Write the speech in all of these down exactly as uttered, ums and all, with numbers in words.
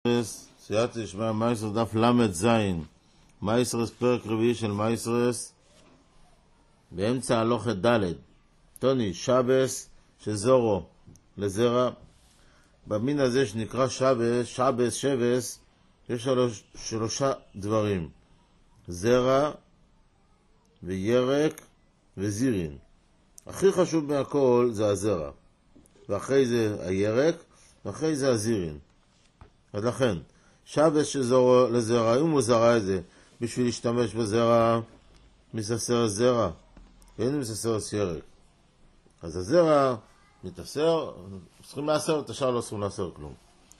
סייעתא דשמיא מייסרס דף למד זין, מייסרס פרק רביעי של מייסרס, באמצע הלוכת ד'. טוני, שבס שזורו לזרע. במין הזה שנקרא שבס, שבס, שבס, יש שלוש, שלושה דברים: זרע וירק וזירין. הכי חשוב מהכל זה הזרע, ואחרי זה הירק, ואחרי זה הזירין. אז לכן, שבס שזורו לזרע, אם הוא זרע את זה בשביל להשתמש בזרע, מססר זרע, ואין מססר ירק. אז הזרע מתאסר, צריכים לאסר, את השאר לא צריכים לאסר כלום.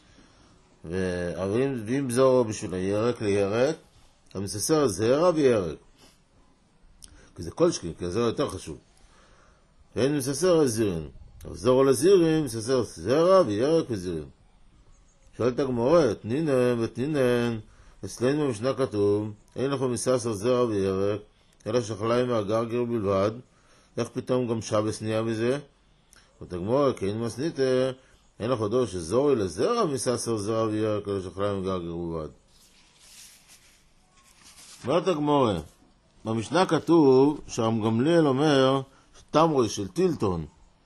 ואם זורו בשביל הירק לירק, אז מססר זרע וירק. כי זה כל שכין, כי הזרע יותר חשוב. ואין מססר זירין. אז זורו לזירין, מססר זרע וירק וזירין. שואלת הגמרא, תנינן ותנינן, אצלנו במשנה כתוב, אין לכם מססר זרע וירק, אלא שחליים מהגרגר בלבד. איך פתאום גם שבס נהיה מזה? אומרת הגמרא, כי אין מסניתה, אין לך דור שזורי לזרע מססר זרע וירק, אלא שחליים מהגרגר בלבד. אומרת הגמרא, במשנה כתוב שרם גמליאל אומר שתמרוי של טילטון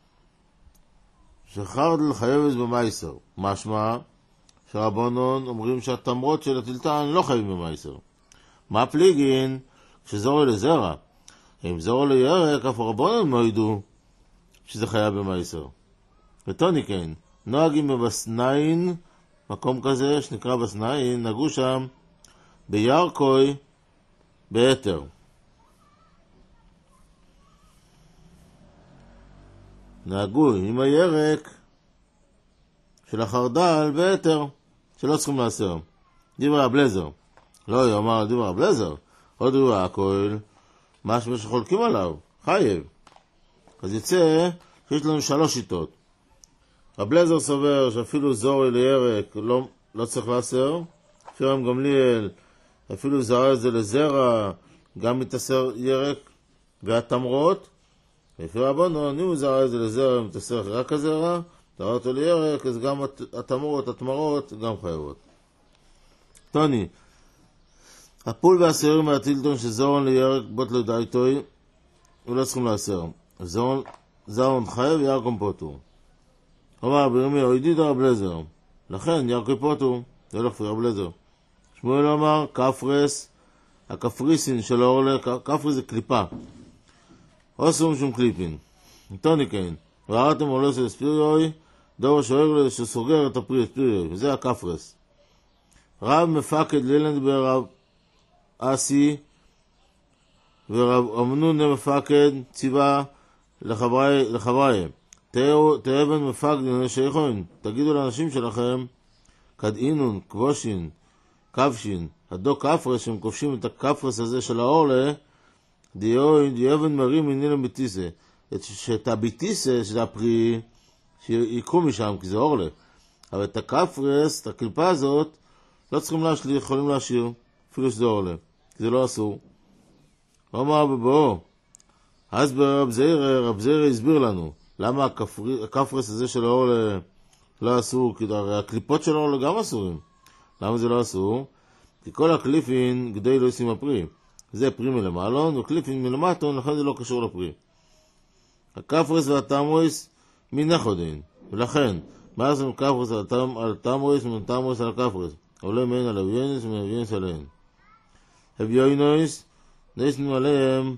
שחרדל חייבת במייסר. משמע שרבנון אומרים שהתמרות של הטילטן לא חייבים במייסר. מה פליגין כשזורי לזרע? אם זורו לירק, אף רבנון לא ידעו שזה חייב במייסר. וטוני כן, נוהגים בבסנאין, מקום כזה שנקרא בסנאין, נגעו שם בירקוי ביתר. נהגו עם הירק של החרדל ביתר, שלא צריכים לאסר. דברי הבלזר. לא, הוא אמר דברי הבלזר. עוד דברי הכל, משהו שחולקים עליו, חייב. אז יצא שיש לנו שלוש שיטות. הבלזר סובר שאפילו זורי לירק לא, לא צריך לאסר. לפי רם גמליאל, אפילו זרע את זה לזרע, גם מתאסר ירק והתמרות. לפי רבנון, אם הוא זרע את זה לזרע, מתאסר רק הזרע, זרע אותו לירק, אז גם התמרות, התמרות, גם חייבות. טוני, הפול והסערים מהטילטון שזורון לירק בוט לדייטוי, הוא לא צריכים לאסר. זורון חייב ירקום פוטו. אומר בירמי, או ידיד הבלזר. לכן ירקוי פוטו, זה לא כפרי הבלזר. שמואל אומר, כפרס, הכפריסין של האורלה, כפרי זה קליפה. אוסרום שום קליפין. טוני כן, וארתם עולה של ספיריוי, דור שואר שסוגר את הפרי ספיריוי, וזה הכפרס. רב מפקד לילנד ברב אסי, ורב אמנון מפקד ציבה לחבריהם. תאבן מפקד לנשייכון, תגידו לאנשים שלכם, קדאינון, כבושין, כבשין, הדו כפרס, שהם כובשים את הכפרס הזה של האורלה, דיואין, דיאבן מרים מנילם ביטיסה, שאת הביטיסה של הפרי, שיקחו משם, כי זה אורלה. אבל את הכפרס, את הקליפה הזאת, לא צריכים להשליך, יכולים להשאיר, אפילו שזה אורלה, כי זה לא אסור. אומר בבואו, אז ברב זיירה, רב זיירה הסביר לנו, למה הכפרס הזה של האורלה לא אסור, כי הרי הקליפות של האורלה גם אסורים. למה זה לא אסור? כי כל הקליפין גדי לא ישים הפרי. זה פרי מלמעלון, וקליפין מלמטון, לכן זה לא קשור לפרי. הכפרס והתמרויס מנחודין, ולכן, מה עושים כפרס על תמרויס ומתמרויס על הכפרס? עולה מהן על אביונס ומאביונס עליהן. אביונס, נסנו עליהם,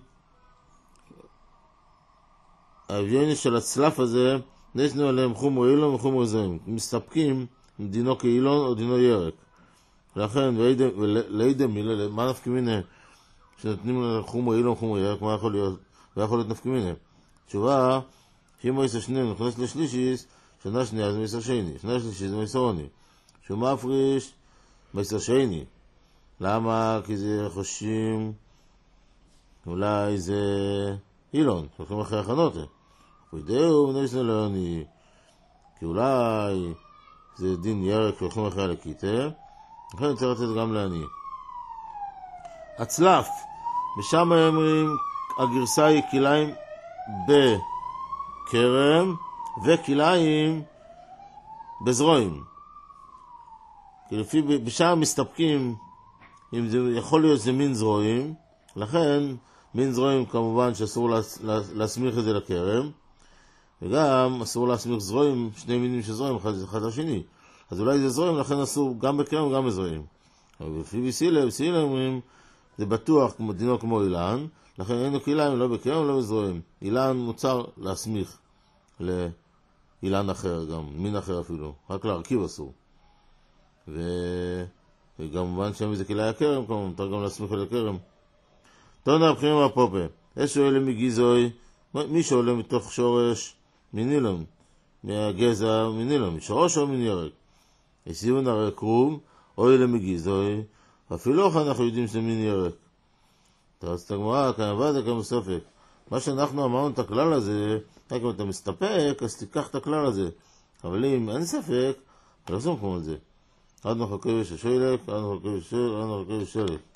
האביונס של הצלף הזה, נסנו עליהם חומר אילון וחומר זרים. מסתפקים עם דינו כאילון או דינו ירק. לכן, ולידם מילה, מה נפקים הנה? שנותנים לחומר אילון וחומר ירק, מה יכול להיות? ויכול להיות נפקים הנה. תשובה, שאם מייסר שני נכנס לשלישיס, שנה שנייה זה מייסר שני, שנה שלישי זה מייסר עוני. שהוא מפריש, מייסר שני. למה? כי זה חושים, אולי זה אילון, הולכים אחרי החנות. וידאו ונשנה לעוני, כי אולי זה דין ירק שהולכים אחרי הלקיטה, לכן אני צריך לתת גם לעני. הצלף, בשם אומרים, הגרסה היא כיליים בקרם וכיליים בזרועים. כי לפי, בשאר מסתפקים, אם זה יכול להיות זה מין זרועים, לכן מין זרועים כמובן שאסור להסמיך את זה לכרם, וגם אסור להסמיך זרועים, שני מינים של זרועים, אחד, אחד השני. אז אולי זה זרועים, לכן אסור גם בכרם וגם בזרועים. אבל לפי בסילה, בסילה אומרים, זה בטוח דינו כמו אילן, לכן אין לו כליים לא בכרם ולא בזרועים. אילן מוצר להסמיך לאילן אחר גם, מין אחר אפילו, רק להרכיב אסור. ו... וכמובן שם זה כלאי הכרם, כמובן, מותר גם להסמיך על הכרם. תונה הבחירים מהפופה, יש שעולה מגיזוי, מי שעולה מתוך שורש מנילון, מהגזע מנילון, משורש או מנירק. הסיון הרי קרוב, או אלה מגיזוי, אפילו איך אנחנו יודעים שזה מין ירק. תרצת הגמרא, כאן עבד, כאן בסופק. מה שאנחנו אמרנו את הכלל הזה, רק אם אתה מסתפק, אז תיקח את הכלל הזה. אבל אם אין ספק, לא עושים כמו את זה. עד נחכה וששלק, עד נחכה ושלק, עד נחכה ושלק.